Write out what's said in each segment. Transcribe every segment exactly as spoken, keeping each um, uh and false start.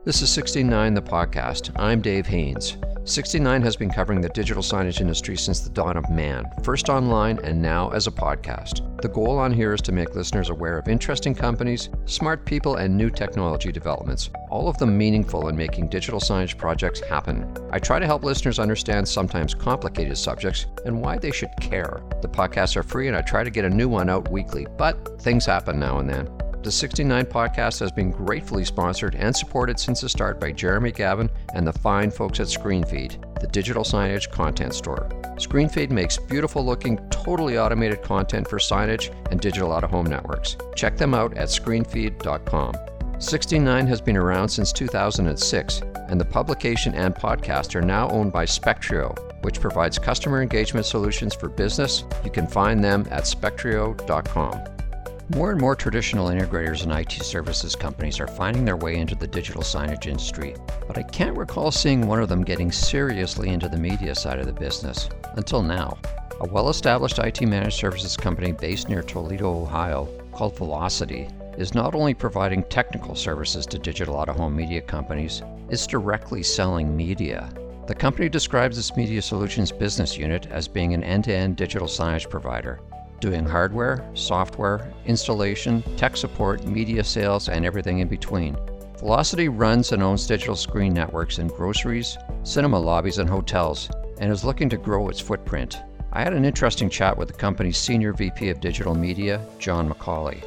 This is sixty-nine, the podcast. I'm Dave Haynes. sixty-nine has been covering the digital signage industry since the dawn of man, first online and now as a podcast. The goal on here is to make listeners aware of interesting companies, smart people, and new technology developments, all of them meaningful in making digital signage projects happen. I try to help listeners understand sometimes complicated subjects and why they should care. The podcasts are free and I try to get a new one out weekly, but things happen now and then. The sixty-nine podcast has been gratefully sponsored and supported since the start by Jeremy Gavin and the fine folks at ScreenFeed, the digital signage content store. ScreenFeed makes beautiful looking, totally automated content for signage and digital out-of-home networks. Check them out at screenfeed dot com. sixty-nine has been around since two thousand six, and the publication and podcast are now owned by Spectrio, which provides customer engagement solutions for business. You can find them at spectrio dot com. More and more traditional integrators and I T services companies are finding their way into the digital signage industry, but I can't recall seeing one of them getting seriously into the media side of the business, until now. A well-established I T managed services company based near Toledo, Ohio, called Velocity, is not only providing technical services to digital out-of-home media companies, it's directly selling media. The company describes its media solutions business unit as being an end-to-end digital signage provider, doing hardware, software, installation, tech support, media sales, and everything in between. Velocity runs and owns digital screen networks in groceries, cinema lobbies, and hotels, and is looking to grow its footprint. I had an interesting chat with the company's Senior V P of Digital Media, John McCauley.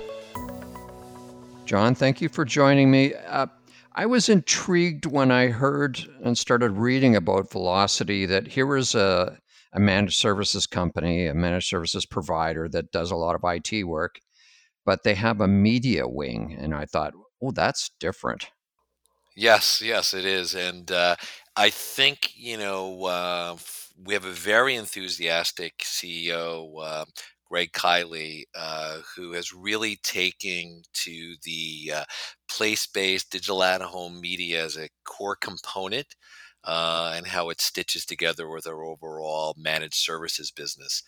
John, thank you for joining me. Uh, I was intrigued when I heard and started reading about Velocity that here was a a managed services company, a managed services provider that does a lot of I T work, but they have a media wing. And I thought, oh, that's different. Yes, yes, it is. And uh, I think, you know, uh, f- we have a very enthusiastic C E O, uh, Greg Kiley, uh, who has really taken to the uh, place-based digital out-of-home media as a core component, uh, and how it stitches together with our overall managed services business.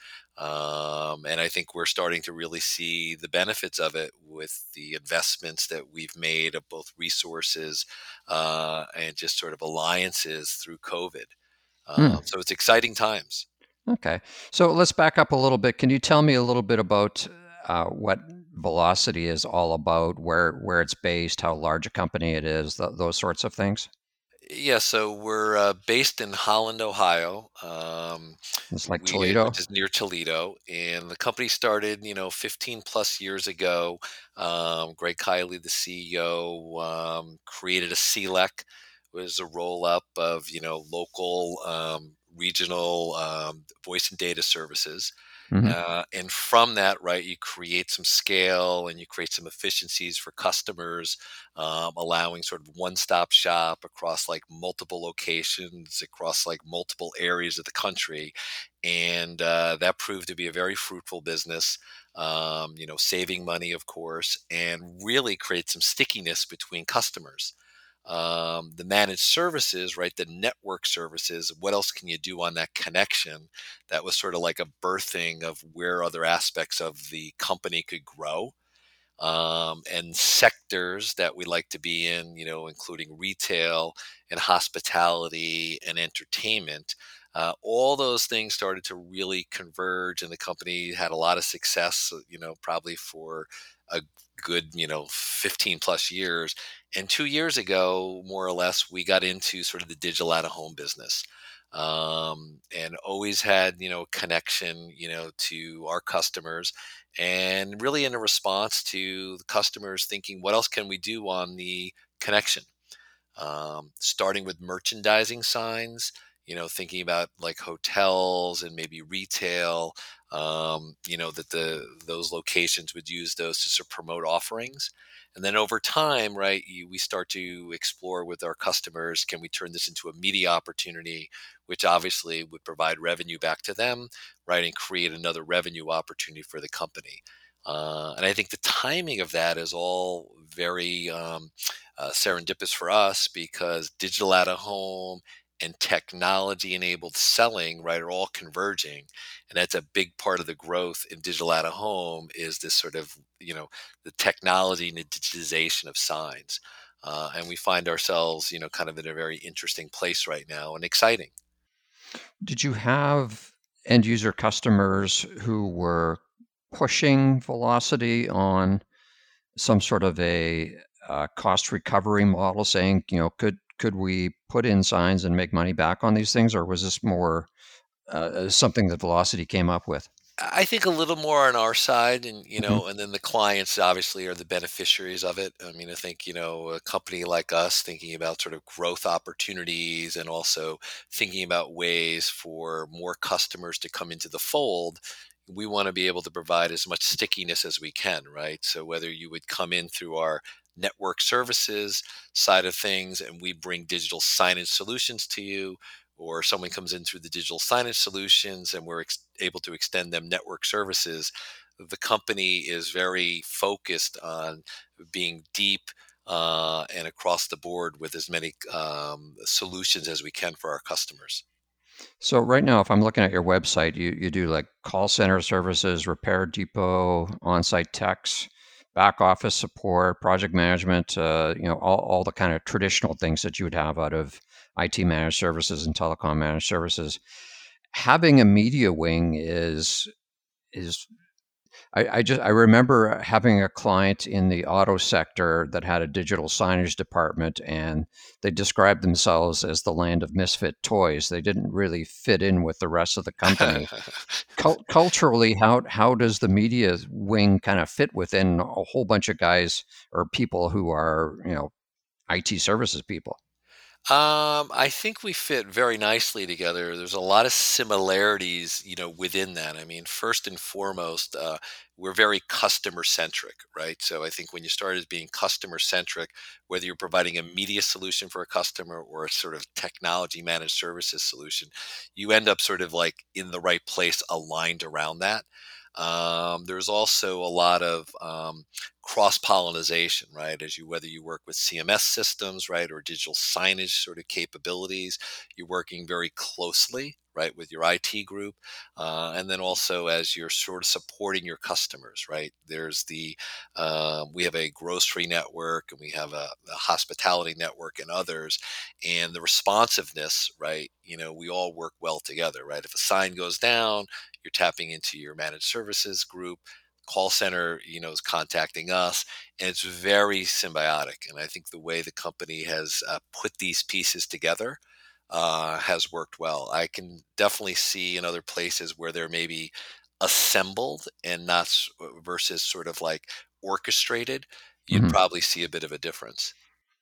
Um, and I think we're starting to really see the benefits of it with the investments that we've made of both resources uh, and just sort of alliances through COVID. Hmm. Um, so it's exciting times. Okay. So let's back up a little bit. Can you tell me a little bit about uh, what Velocity is all about, where where it's based, how large a company it is, th- those sorts of things? Yeah, so we're uh, based in Holland, Ohio, um, It's like we Toledo. which is near Toledo, and the company started, you know, fifteen plus years ago. Um, Greg Kiley, the C E O, um, created a C L E C, was a roll up of you know local, um, regional um, voice and data services. Mm-hmm. Uh, and from that, right, you create some scale and you create some efficiencies for customers, um, allowing sort of one-stop shop across like multiple locations, across like multiple areas of the country. And uh, that proved to be a very fruitful business, um, you know, saving money, of course, and really create some stickiness between customers. Um, the managed services, right? The network services. What else can you do on that connection? That was sort of like a birthing of where other aspects of the company could grow, um, and sectors that we like to be in, you know, including retail and hospitality and entertainment. Uh, all those things started to really converge, and the company had a lot of success, uh, you know, probably for a good, you know, fifteen plus years. And two years ago, more or less, we got into sort of the digital out of home business. Um, and always had, you know, connection, you know, to our customers, and really in a response to the customers thinking, what else can we do on the connection? Um, starting with merchandising signs, you know, thinking about like hotels and maybe retail, um, you know, that the those locations would use those to sort of promote offerings. And then over time, right, you, we start to explore with our customers, can we turn this into a media opportunity, which obviously would provide revenue back to them, right, and create another revenue opportunity for the company. Uh, and I think the timing of that is all very um, uh, serendipitous for us because digital out of home and technology enabled selling, right, are all converging. And that's a big part of the growth in digital out of home is this sort of, you know, the technology and the digitization of signs. Uh, and we find ourselves, you know, kind of in a very interesting place right now and exciting. Did you have end user customers who were pushing Velocity on some sort of a uh, cost recovery model, saying, you know, could could we put in signs and make money back on these things, or was this more uh, something that Velocity came up with? I think a little more on our side, and you Hmm. know, and then the clients obviously are the beneficiaries of it. I mean, I think you know, a company like us thinking about sort of growth opportunities and also thinking about ways for more customers to come into the fold. We want to be able to provide as much stickiness as we can, right? So whether you would come in through our network services side of things and we bring digital signage solutions to you, or someone comes in through the digital signage solutions and we're ex- able to extend them network services, the company is very focused on being deep uh, and across the board with as many um, solutions as we can for our customers. So right now, if I'm looking at your website, you you do like call center services, repair depot, on-site techs, back office support, project management, uh, you know, all, all the kind of traditional things that you would have out of I T managed services and telecom managed services. Having a media wing is is I, I just I remember having a client in the auto sector that had a digital signage department, and they described themselves as the land of misfit toys. They didn't really fit in with the rest of the company. Cul- culturally, how how does the media wing kind of fit within a whole bunch of guys or people who are, you know, I T services people? Um, I think we fit very nicely together. There's a lot of similarities, you know, within that. I mean, first and foremost, uh, we're very customer centric, right? So I think when you start as being customer centric, whether you're providing a media solution for a customer or a sort of technology managed services solution, you end up sort of like in the right place, aligned around that. Um, there's also a lot of um, cross pollination, right? As you whether you work with C M S systems, right, or digital signage sort of capabilities, you're working very closely, right, with your I T group, uh, and then also as you're sort of supporting your customers, right. There's the uh, we have a grocery network and we have a, a hospitality network and others, and the responsiveness, right. You know, we all work well together, right. If a sign goes down, you're tapping into your managed services group, call center, you know, is contacting us, and it's very symbiotic. And I think the way the company has uh, put these pieces together uh, has worked well. I can definitely see in other places where they're maybe assembled and not s- uh, versus sort of like orchestrated. You'd Hmm. probably see a bit of a difference.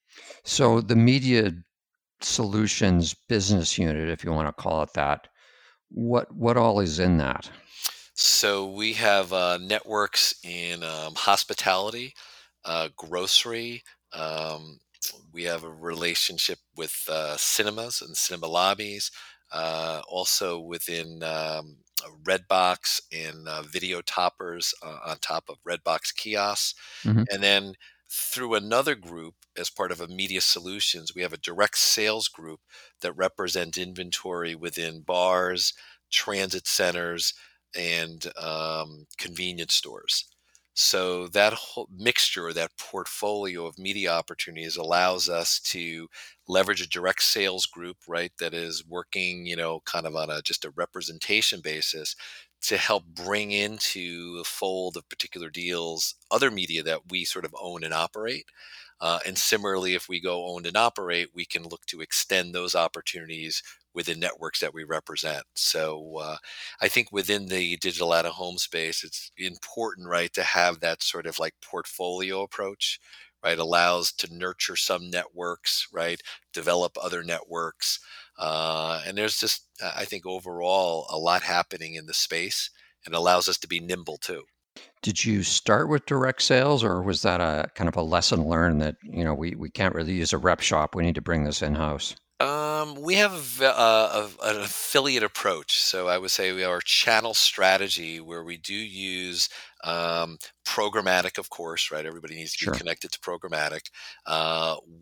So the media solutions business unit, if you want to call it that, what what all is in that? So we have uh, networks in um, hospitality, uh, grocery. Um, we have a relationship with uh, cinemas and cinema lobbies. Uh, also within um, Redbox and uh, video toppers uh, on top of Redbox kiosks. Hmm. And then through another group, as part of a media solutions, we have a direct sales group that represent inventory within bars, transit centers, and um, convenience stores. So that whole mixture, that portfolio of media opportunities allows us to leverage a direct sales group, right, that is working, you know, kind of on a just a representation basis to help bring into the fold of particular deals other media that we sort of own and operate. Uh, and similarly, if we go owned and operate, we can look to extend those opportunities within networks that we represent. So uh, I think within the digital out of home space, it's important, right, to have that sort of like portfolio approach, right? Allows to nurture some networks, right? Develop other networks. Uh, and there's just, uh, I think, overall, a lot happening in the space and allows us to be nimble too. Did you start with direct sales, or was that a kind of a lesson learned that, you know, we we can't really use a rep shop, we need to bring this in-house? Um, we have a, v- uh, a- an affiliate approach. So I would say we have our channel strategy where we do use um, programmatic, of course, right? Everybody needs to be Sure. connected to programmatic. Uh, we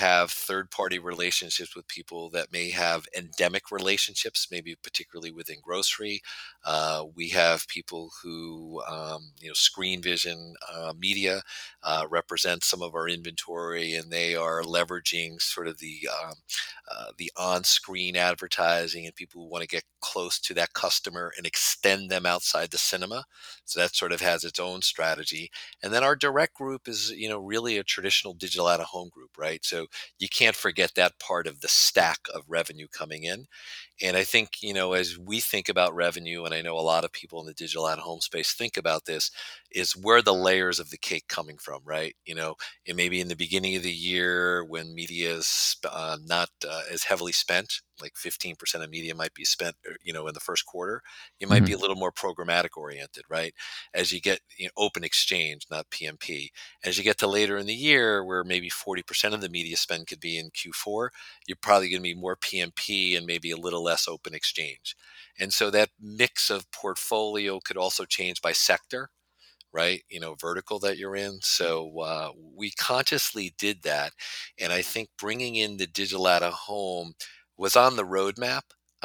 have third-party relationships with people that may have endemic relationships, maybe particularly within grocery. Uh, we have people who, um, you know, Screen Vision uh, Media uh, represents some of our inventory, and they are leveraging sort of the um, uh, the on-screen advertising and people who want to get close to that customer and extend them outside the cinema. So that sort of has its own strategy. And then our direct group is, you know, really a traditional digital out of home group, right? So you can't forget that part of the stack of revenue coming in. And I think, you know, as we think about revenue, and I know a lot of people in the digital out of home space think about this, is where the layers of the cake coming from, right? You know, it may be in the beginning of the year when media is uh, not uh, as heavily spent, like fifteen percent of media might be spent, uh, you know, in the first quarter. You might be Mhm. a little more programmatic oriented, right? As you get, you know, open exchange, not P M P. As you get to later in the year, where maybe forty percent of the media spend could be in Q four, you're probably going to be more P M P and maybe a little less open exchange. And so that mix of portfolio could also change by sector, right? You know, vertical that you're in. So uh, we consciously did that. And I think bringing in the digital out of home was on the roadmap.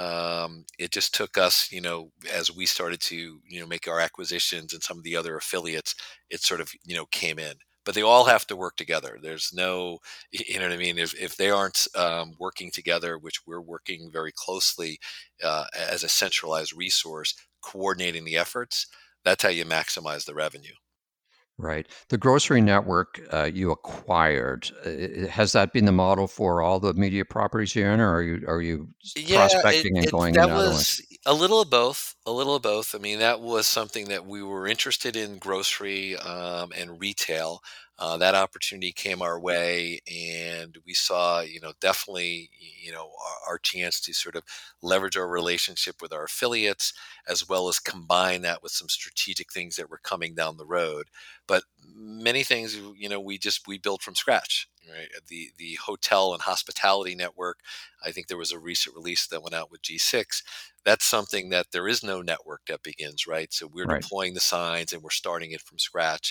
Um, it just took us, you know, as we started to, you know, make our acquisitions and some of the other affiliates, it sort of, you know, came in. But they all have to work together. There's no, y- you know what I mean? If, if they aren't um, working together, which we're working very closely uh, as a centralized resource, coordinating the efforts, that's how you maximize the revenue. Right. The grocery network uh, you acquired, uh, i- has that been the model for all the media properties you're in, or are you are you s- Yeah, it prospecting and it going that into other ones? was a little of both, a little of both. I mean, that was something that we were interested in grocery um, and retail. Uh, that opportunity came our way, and we saw, you know, definitely, y- you know, our, our chance to sort of leverage our relationship with our affiliates, as well as combine that with some strategic things that were coming down the road. But many things, you know, we just we built from scratch. Right, the the hotel and hospitality network, I think there was a recent release that went out with G six. That's something that there is no network that begins, right? So we're Right. deploying the signs and we're starting it from scratch.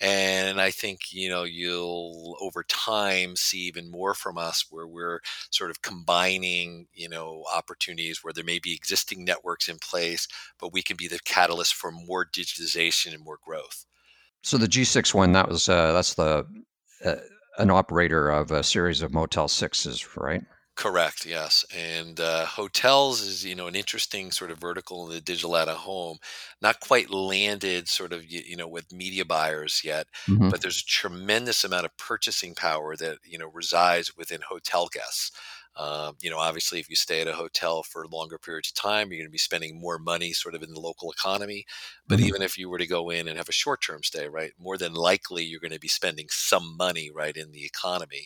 And I think, you know, you'll over time see even more from us where we're sort of combining, you know, opportunities where there may be existing networks in place, but we can be the catalyst for more digitization and more growth. So the G six one, that was uh, that's the uh, an operator of a series of Motel Sixes, right? Correct. Yes, and uh, hotels is, you know, an interesting sort of vertical in the digital out of home. Not quite landed sort of y- you know with media buyers yet, Hmm. but there's a tremendous amount of purchasing power that, you know, resides within hotel guests. Um, you know, obviously, if you stay at a hotel for longer periods of time, you're going to be spending more money sort of in the local economy. But Hmm. even if you were to go in and have a short-term stay, right, more than likely you're going to be spending some money right in the economy.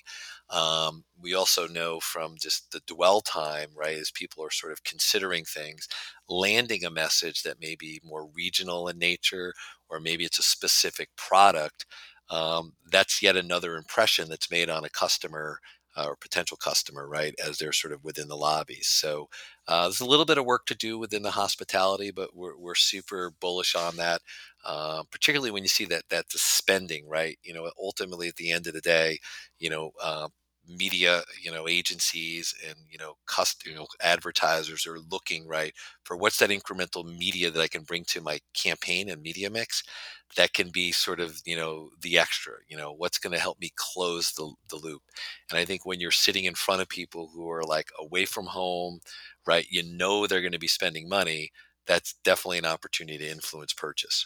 Um, we also know from just the dwell time, right, as people are sort of considering things, landing a message that may be more regional in nature, or maybe it's a specific product. Um, that's yet another impression that's made on a customer uh, or potential customer, right, as they're sort of within the lobbies. So uh, there's a little bit of work to do within the hospitality, but we're, we're super bullish on that. Uh, particularly when you see that that the spending, right? You know, ultimately at the end of the day, you know, uh, media, you know, agencies and, you know, cust you know, advertisers are looking, right, for what's that incremental media that I can bring to my campaign and media mix that can be sort of, you know, the extra, you know, what's going to help me close the, the loop. And I think when you're sitting in front of people who are like away from home, right, you know, they're going to be spending money, that's definitely an opportunity to influence purchase.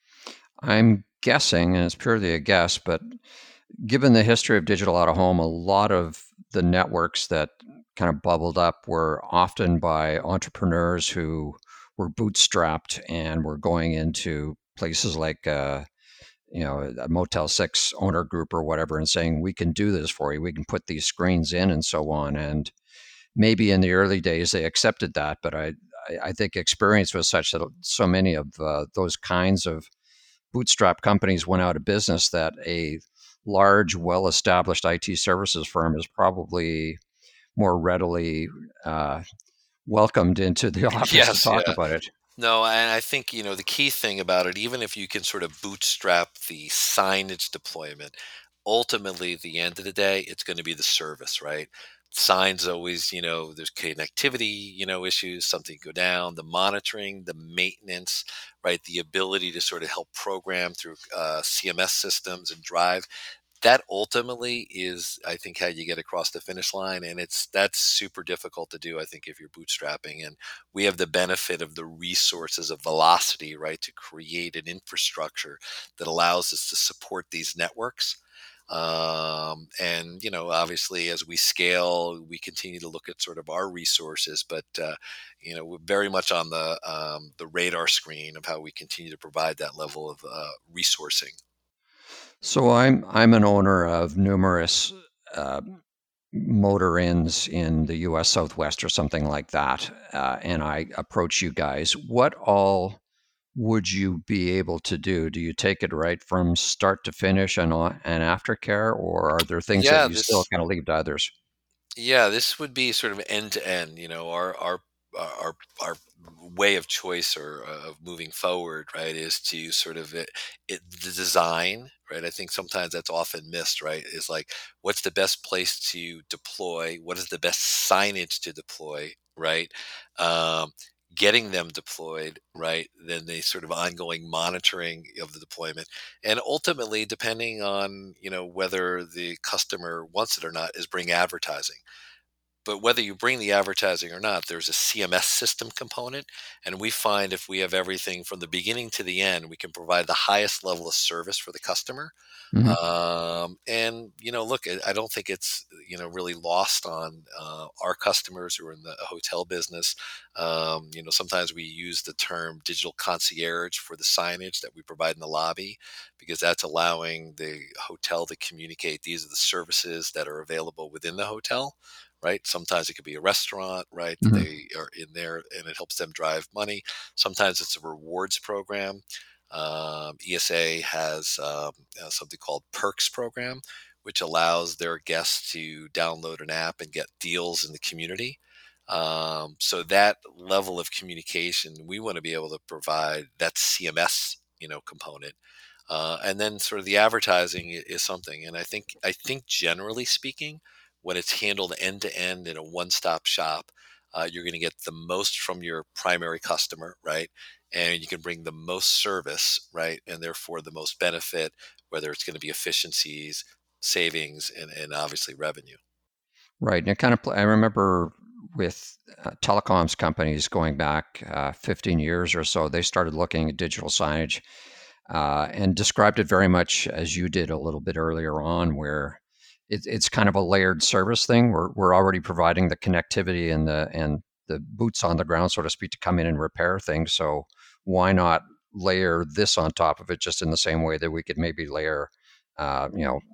I'm guessing, and it's purely a guess, but given the history of digital out of home, a lot of the networks that kind of bubbled up were often by entrepreneurs who were bootstrapped and were going into places like uh, you know a Motel Six owner group or whatever, and saying we can do this for you, we can put these screens in, and so on. And maybe in the early days they accepted that, but I I I think experience was such that so many of uh, those kinds of bootstrap companies went out of business that a large, well established I T services firm is probably more readily uh, welcomed into the office to Yes, talk yeah. about it. No, and I think, you know, the key thing about it, even if you can sort of bootstrap the signage deployment, ultimately, at the end of the day, it's going to be the service, right? Signs always, you know, there's connectivity, you know, issues, something go down, the monitoring, the maintenance, right? The ability to sort of help program through uh, C M S systems and drive that ultimately is, I think, how you get across the finish line, and it's that's super difficult to do, I think, if you're bootstrapping. And we have the benefit of the resources of Velocity, right, to create an infrastructure that allows us to support these networks. Um, and you know, obviously, as we scale, we continue to look at sort of our resources, but uh, you know, we're very much on the um, the radar screen of how we continue to provide that level of uh, resourcing. So I'm I'm an owner of numerous uh, motor inns in the U S Southwest or something like that, uh, and I approach you guys. What all would you be able to do? Do you take it right from start to finish and on, and aftercare, or are there things that Yeah, you still this kind of leave to others? Yeah, this would be sort of end to end. You know, our our our our way of choice or uh, of moving forward, right, is to sort of it, it the design, right. I think sometimes that's often missed, right. Is like, what's the best place to deploy? What is the best signage to deploy, right? Um, Getting them deployed, right? Then the sort of ongoing monitoring of the deployment, and ultimately, depending on you know whether the customer wants it or not, is bring advertising. But whether you bring the advertising or not, there's a C M S system component. And we find if we have everything from the beginning to the end, we can provide the highest level of service for the customer. Mhm. Um, and, you know, look, I I don't think it's, you know, really lost on uh, our customers who are in the hotel business. Um, you know, sometimes we use the term digital concierge for the signage that we provide in the lobby because that's allowing the hotel to communicate these are the services that are available within the hotel, right? Sometimes it could be a restaurant, right? That Mhm. they are in there and it helps them drive money. Sometimes it's a rewards program. Um, E S A has um, uh, something called Perks program, which allows their guests to download an app and get deals in the community. Um, so that level of communication, we want to be able to provide that C M S, you know, component. Uh, and then sort of the advertising i- is something. And I think I think generally speaking, when it's handled end to end in a one stop shop, uh, you're going to get the most from your primary customer, right? And you can bring the most service, right? And therefore the most benefit, whether it's going to be efficiencies, savings, and, and obviously revenue. Right. And it kind of, pl- I remember with uh, telecoms companies going back uh, fifteen years or so, they started looking at digital signage uh, and described it very much as you did a little bit earlier on, where it, it's kind of a layered service thing. We're, we're already providing the connectivity and the, and the boots on the ground, so to speak, to come in and repair things. So why not layer this on top of it just in the same way that we could maybe layer, uh, you know,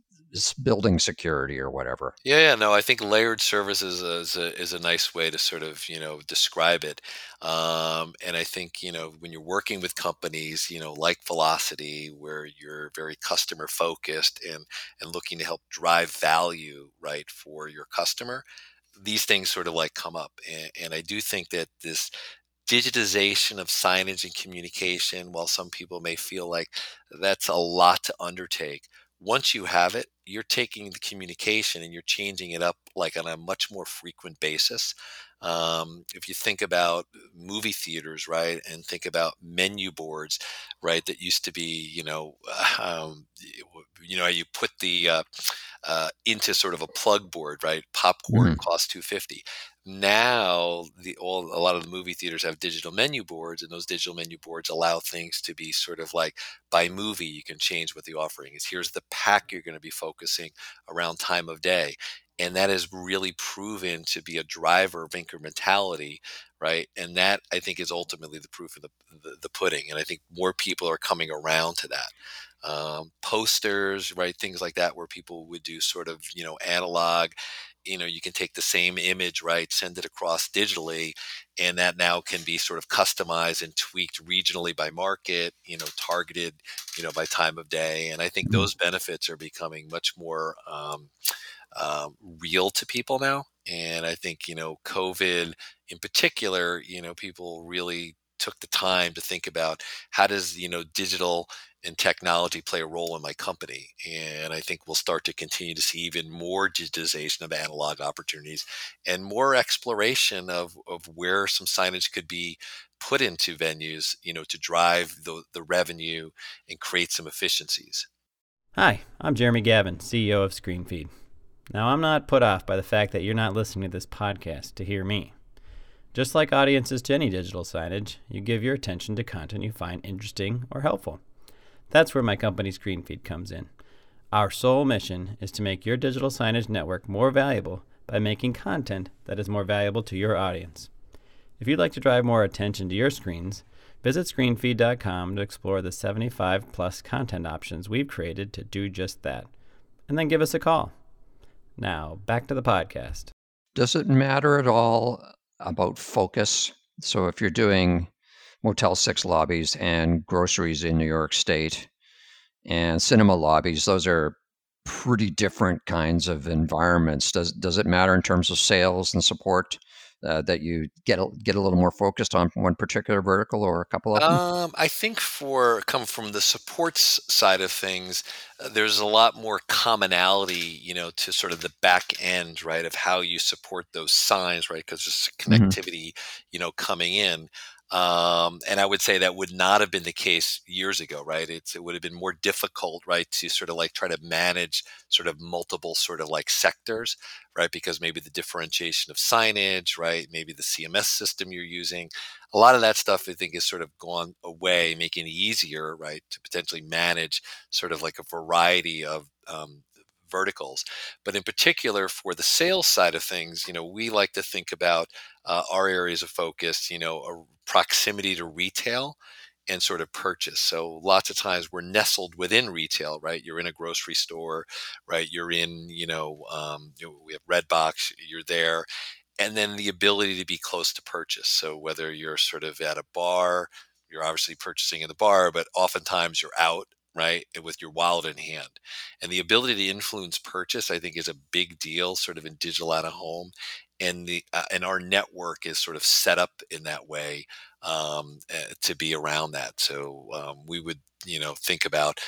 s- building security or whatever? Yeah, yeah, no, I think layered services is a, is a nice way to sort of, you know, describe it. Um, and I think, you know, when you're working with companies, you know, like Velocity, where you're very customer focused and, and looking to help drive value, right, for your customer, these things sort of like come up. And, and I do think that this digitization of signage and communication, while some people may feel like that's a lot to undertake, once you have it, you're taking the communication and you're changing it up like on a much more frequent basis. Um, if you think about movie theaters, right, and think about menu boards, right, that used to be, you know, um, you know, you put the uh, uh, into sort of a plug board, right? Popcorn Mhm. costs two fifty. Now, the all a lot of the movie theaters have digital menu boards, and those digital menu boards allow things to be sort of like by movie. You can change what the offering is. Here's the pack you're going to be focusing around time of day, and that has really proven to be a driver of incrementality, right? And that I think is ultimately the proof of the, the the pudding. And I think more people are coming around to that um, posters, right? Things like that, where people would do sort of, you know, analog. You know, you can take the same image, right? Send it across digitally, and that now can be sort of customized and tweaked regionally by market, you know, targeted, you know, by time of day. And I think Mhm. those benefits are becoming much more um, um, real to people now. And I think, you know, COVID in particular, you know, people really took the time to think about how does, you know, digital and technology play a role in my company. And I think we'll start to continue to see even more digitization of analog opportunities and more exploration of, of where some signage could be put into venues, you know, to drive the, the revenue and create some efficiencies. Hi, I'm Jeremy Gavin, C E O of ScreenFeed. Now, I'm not put off by the fact that you're not listening to this podcast to hear me. Just like audiences to any digital signage, you give your attention to content you find interesting or helpful. That's where my company ScreenFeed comes in. Our sole mission is to make your digital signage network more valuable by making content that is more valuable to your audience. If you'd like to drive more attention to your screens, visit screenfeed dot com to explore the seventy-five plus content options we've created to do just that. And then give us a call. Now, back to the podcast. Does it matter at all about focus? So if you're doing Motel six lobbies and groceries in New York State and cinema lobbies, those are pretty different kinds of environments. Does does it matter in terms of sales and support uh, that you get a, get a little more focused on one particular vertical or a couple of them? Um, I think for come from the supports side of things, uh, there's a lot more commonality, you know, to sort of the back end, right, of how you support those signs, right, because there's hmm connectivity, you know, coming in. Um, and I would say that would not have been the case years ago, right? It's it would have been more difficult, right, to sort of like try to manage sort of multiple sort of like sectors, right? Because maybe the differentiation of signage, right? Maybe the C M S system you're using, a lot of that stuff I think is sort of gone away, making it easier, right, to potentially manage sort of like a variety of um, verticals. But in particular, for the sales side of things, you know, we like to think about uh, our areas of focus, you know, a proximity to retail and sort of purchase. So lots of times we're nestled within retail, right? You're in a grocery store, right? You're in, you know, um, you know, we have Redbox, you're there, and then the ability to be close to purchase. So whether you're sort of at a bar, you're obviously purchasing in the bar, but oftentimes you're out, right, and with your wallet in hand. And the ability to influence purchase, I think, is a big deal, sort of in digital out of home. And the uh, and our network is sort of set up in that way um, uh, to be around that. So um, we would, you know, think about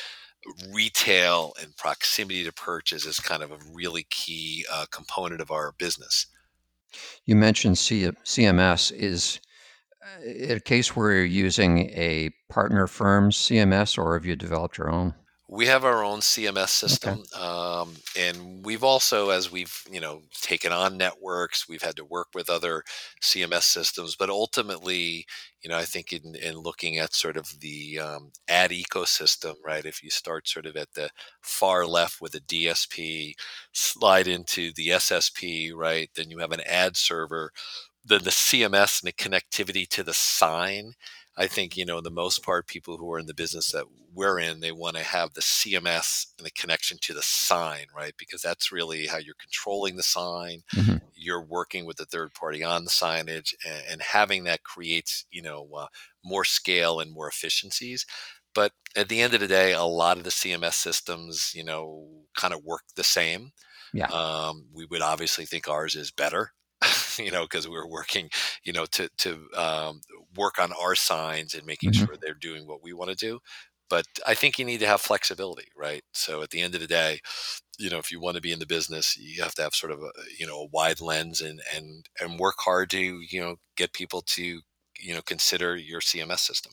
retail and proximity to purchase as kind of a really key uh, component of our business. You mentioned C- CMS. Is it a case where you're using a partner firm's C M S, or have you developed your own? We have our own C M S Okay. system, um, and we've also, as we've you know taken on networks, we've had to work with other C M S systems. But ultimately, you know, I think in, in looking at sort of the um, ad ecosystem, right? If you start sort of at the far left with a D S P, slide into the S S P, right? Then you have an ad server, then the C M S and the connectivity to the sign. I think, you know, the most part, people who are in the business that we're in, they want to have the C M S and the connection to the sign, right? Because that's really how you're controlling the sign. hmm You're working with the third party on the signage, and, and having that creates, you know, uh, more scale and more efficiencies. But at the end of the day, a lot of the C M S systems, you know, kind of work the same. Yeah. Um, we would obviously think ours is better, you know, because we're working, you know, to to um, work on our signs and making hmm sure they're doing what we want to do. But I think you need to have flexibility, right? So at the end of the day, you know, if you want to be in the business, you have to have sort of a, you know, a wide lens and and and work hard to, you know, get people to, you know, consider your C M S system.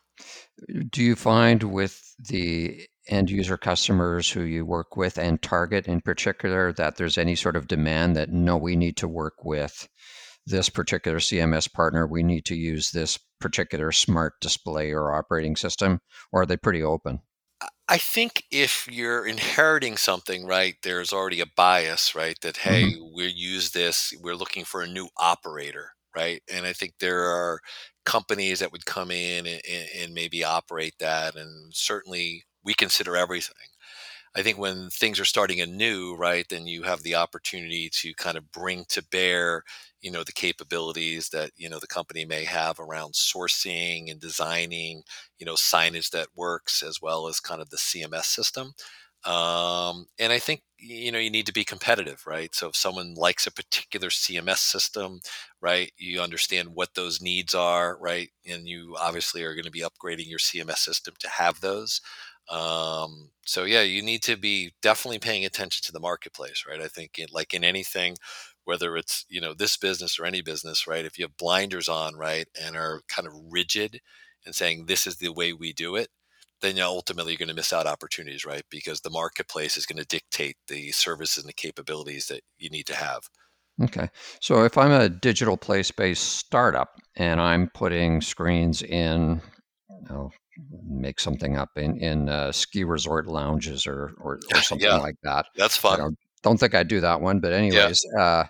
Do you find with the end user customers who you work with and target in particular that there's any sort of demand that no, we need to work with this particular C M S partner, we need to use this particular smart display or operating system, or are they pretty open? I think if you're inheriting something, right, there's already a bias, right, that, hmm hey, we use this, we're looking for a new operator, right? And I think there are companies that would come in and, and and maybe operate that. And certainly we consider everything. I think when things are starting anew, right, then you have the opportunity to kind of bring to bear, you know, the capabilities that, you know, the company may have around sourcing and designing, you know, signage that works, as well as kind of the C M S system. Um, and I think, you know, you need to be competitive, right? So if someone likes a particular C M S system, right, you understand what those needs are, right? And you obviously are going to be upgrading your C M S system to have those. Um, so yeah, you need to be definitely paying attention to the marketplace, right? I think in, like in anything, whether it's, you know, this business or any business, right? If you have blinders on, right, and are kind of rigid and saying this is the way we do it, then you know, ultimately you're going to miss out opportunities, right? Because the marketplace is going to dictate the services and the capabilities that you need to have. Okay. So if I'm a digital place-based startup and I'm putting screens in, I'll make something up in in uh, ski resort lounges or, or or something Yeah, like that. that's I fun. don't don't think I'd do that one, but Yeah. anyways, uh,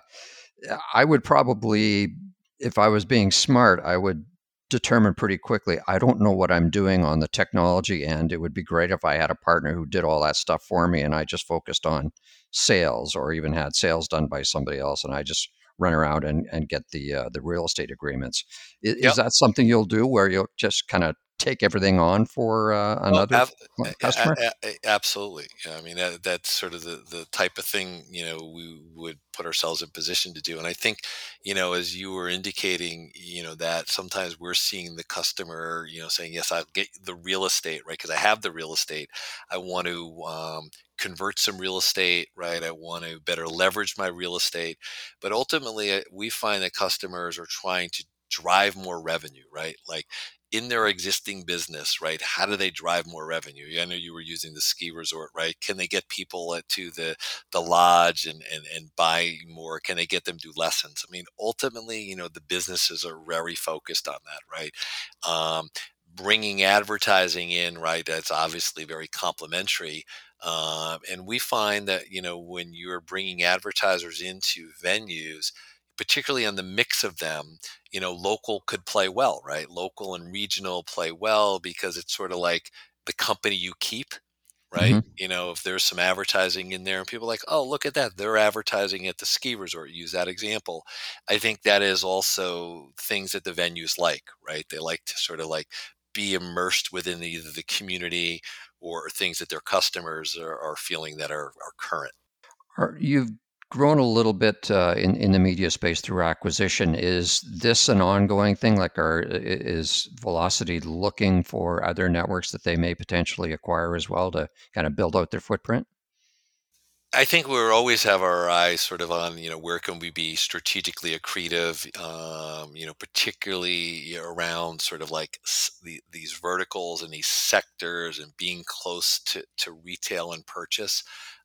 I would probably, if I was being smart, I would determine pretty quickly. I don't know what I'm doing on the technology end. It would be great if I had a partner who did all that stuff for me, and I just focused on sales, or even had sales done by somebody else, and I just run around and, and get the uh, the real estate agreements. Is, is Yep. that something you'll do, where you'll just kind of take everything on for uh, Oh, another ab- cl- a- a- customer? a- a- absolutely. Yeah, I mean, that, that's sort of the, the type of thing, you know, we would put ourselves in position to do. And I think, you know, as you were indicating, you know, that sometimes we're seeing the customer, you know, saying, yes, I'll get the real estate, right? Because I have the real estate. I want to um, convert some real estate, right? I want to better leverage my real estate. But ultimately, uh, we find that customers are trying to drive more revenue, right? Like, in their existing business, right? How do they drive more revenue? I know you were using the ski resort, right? Can they get people uh, to the the lodge and and and buy more? Can they get them to do lessons? I mean, ultimately, you know, the businesses are very focused on that, right? Um, Bringing advertising in, right? That's obviously very complementary. Um, and we find that, you know, when you're bringing advertisers into venues, particularly on the mix of them, you know, local could play well, right? Local and regional play well because it's sort of like the company you keep, right? Hmm. You know, if there's some advertising in there and people are like, oh, look at that, they're advertising at the ski resort, use that example. I think that is also things that the venues like, right? They like to sort of like be immersed within either the community or things that their customers are, are feeling that are, are current. Are, you've grown a little bit uh, in in the media space through acquisition. Is this an ongoing thing? Like, are i- is Velocity looking for other networks that they may potentially acquire as well to kind of build out their footprint? I think we'll always have our eyes sort of on, you know, where can we be strategically accretive, um, you know, particularly around sort of like s- the, these verticals and these sectors and being close to, to retail and purchase.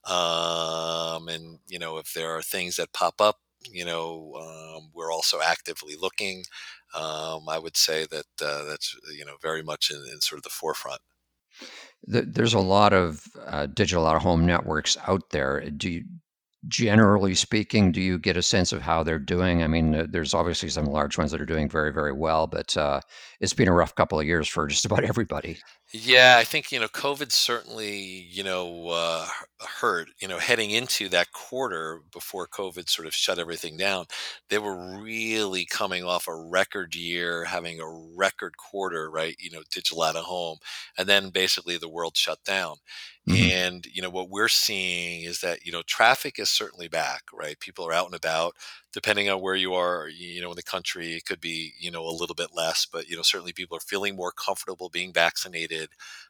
Um, and, you know, if there are things that pop up, you know, um, we're also actively looking. Um, I would say that uh, that's, you know, very much in, in sort of the forefront. Th- There's a lot of uh, digital out of home networks out there. Do you, generally speaking, do you get a sense of how they're doing? I mean, uh, there's obviously some large ones that are doing very, very well, but uh, it's been a rough couple of years for just about everybody. Yeah, I think, you know, COVID certainly, you know, uh, hu- hurt, you know, heading into that quarter before COVID sort of shut everything down. They were really coming off a record year, having a record quarter, right? You know, digital out of home. And then basically the world shut down. Hmm. And, you know, what we're seeing is that, you know, traffic is certainly back, right? People are out and about. Depending on where you are, you know, in the country, it could be, you know, a little bit less, but, you know, certainly people are feeling more comfortable being vaccinated.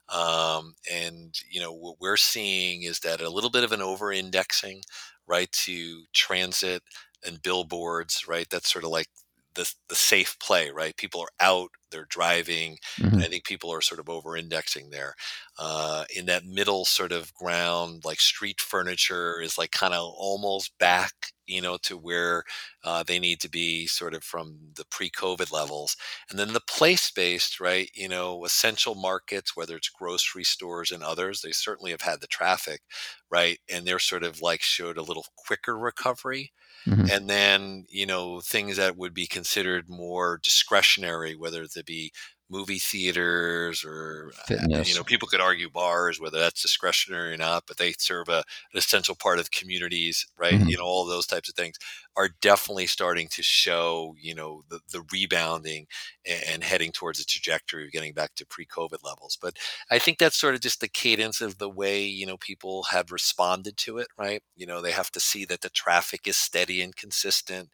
Um, and, you know, what we're seeing is that a little bit of an over indexing, right, to transit and billboards, right? That's sort of like the, the safe play, right? People are out, they're driving, and I Hmm. think people are sort of over indexing there. Uh, in that middle sort of ground, like street furniture is like kind of almost back, you know, to where uh, they need to be sort of from the pre-COVID levels. And then the place-based, right, you know, essential markets, whether it's grocery stores and others, they certainly have had the traffic, right? And they're sort of like showed a little quicker recovery. Hmm. And then, you know, things that would be considered more discretionary, whether it be movie theaters or, uh, you Fitness. know, people could argue bars, whether that's discretionary or not, but they serve a, an essential part of communities, right? Hmm. You know, all those types of things are definitely starting to show, you know, the, the rebounding and, and heading towards a trajectory of getting back to pre-COVID levels. But I think that's sort of just the cadence of the way, you know, people have responded to it, right? You know, they have to see that the traffic is steady and consistent,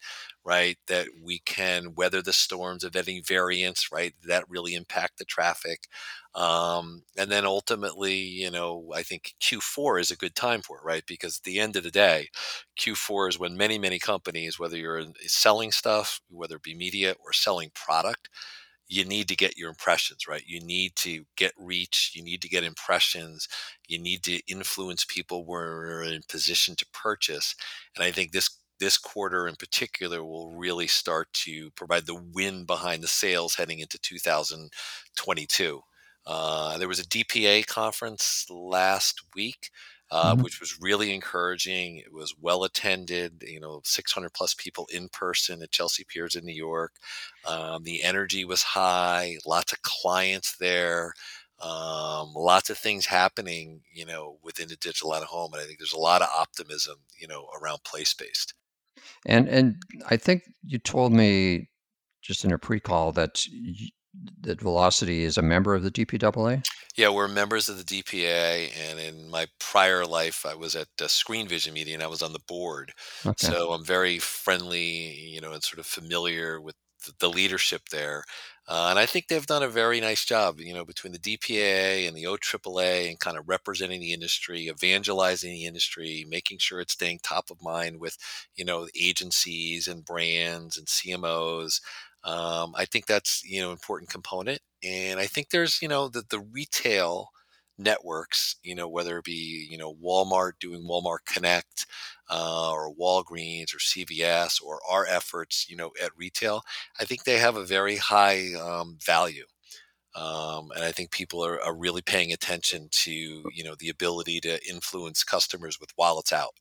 right? That we can weather the storms of any variants, right? That really impact the traffic. Um, and then ultimately, you know, I think Q four is a good time for it, right? Because at the end of the day, Q four is when many, many companies, whether you're selling stuff, whether it be media or selling product, you need to get your impressions, right? You need to get reach. You need to get impressions. You need to influence people who are in position to purchase. And I think this this quarter in particular will really start to provide the wind behind the sails heading into two thousand twenty-two. Uh, there was a D P A conference last week, uh, Mhm. which was really encouraging. It was well attended, you know, six hundred plus people in person at Chelsea Piers in New York. Um, the energy was high, lots of clients there, um, lots of things happening, you know, within the digital out of home. And I think there's a lot of optimism, you know, around place-based. And and I think you told me just in a pre-call that y- that Velocity is a member of the D P A A. Yeah, we're members of the D P A, and in my prior life, I was at uh, Screen Vision Media, and I was on the board. Okay. So I'm very friendly, you know, and sort of familiar with th- the leadership there. Uh, and I think they've done a very nice job, you know, between the D P A and the O triple A, and kind of representing the industry, evangelizing the industry, making sure it's staying top of mind with, you know, agencies and brands and C M Os. Um, I think that's, you know, important component. And I think there's, you know, the, the retail networks, you know, whether it be, you know, Walmart doing Walmart Connect, uh, or Walgreens or C V S, or our efforts, you know, at retail, I think they have a very high um, value. Um, and I think people are, are really paying attention to, you know, the ability to influence customers with wallets out.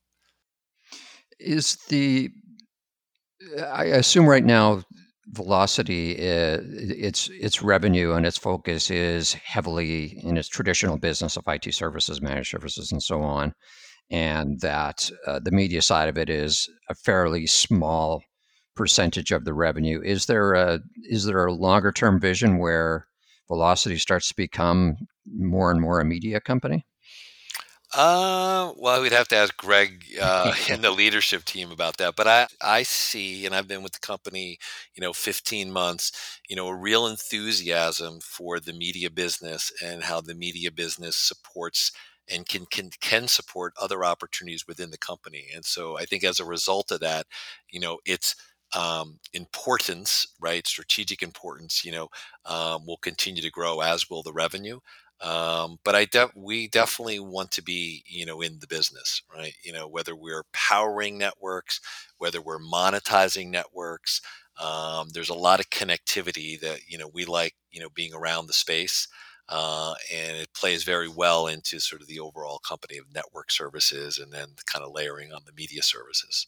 Is the I assume right now Velocity, uh, its its revenue and its focus is heavily in its traditional business of I T services, managed services, and so on, and that uh, the media side of it is a fairly small percentage of the revenue. Is there a is there a longer term vision where Velocity starts to become more and more a media company? Uh, well, we'd have to ask Greg uh, and the leadership team about that. But I, I see, and I've been with the company, you know, fifteen months, you know, a real enthusiasm for the media business and how the media business supports and can can can support other opportunities within the company. And so I think as a result of that, you know, it's um, importance, right? Strategic importance, you know, um, will continue to grow, as will the revenue. Um, but I def- we definitely want to be, you know, in the business, right? You know, whether we're powering networks, whether we're monetizing networks, um, there's a lot of connectivity that, you know, we like, you know, being around the space. Uh, and it plays very well into sort of the overall company of network services, and then kind of layering on the media services.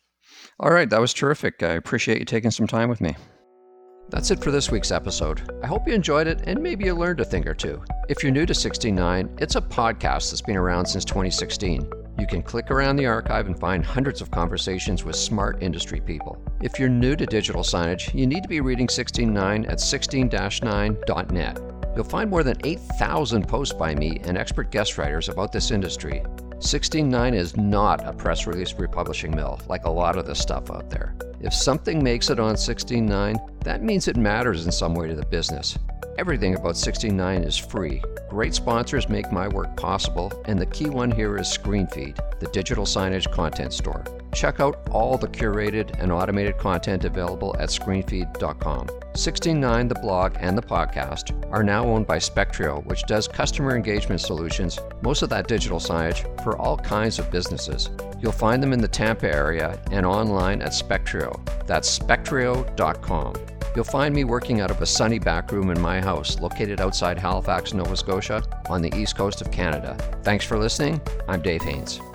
All right, that was terrific. I appreciate you taking some time with me. That's it for this week's episode. I hope you enjoyed it and maybe you learned a thing or two. If you're new to sixteen nine, it's a podcast that's been around since twenty sixteen. You can click around the archive and find hundreds of conversations with smart industry people. If you're new to digital signage, you need to be reading sixteen nine at sixteen dash nine dot net. You'll find more than eight thousand posts by me and expert guest writers about this industry. sixteen nine is not a press release republishing mill like a lot of the stuff out there. If something makes it on sixteen nine, that means it matters in some way to the business. Everything about sixteen nine is free. Great sponsors make my work possible, and the key one here is ScreenFeed, the digital signage content store. Check out all the curated and automated content available at screenfeed dot com. sixteen nine, the blog, and the podcast are now owned by Spectrio, which does customer engagement solutions, most of that digital signage, for all kinds of businesses. You'll find them in the Tampa area and online at Spectrio. That's spectrio dot com. You'll find me working out of a sunny back room in my house located outside Halifax, Nova Scotia, on the east coast of Canada. Thanks for listening. I'm Dave Haynes.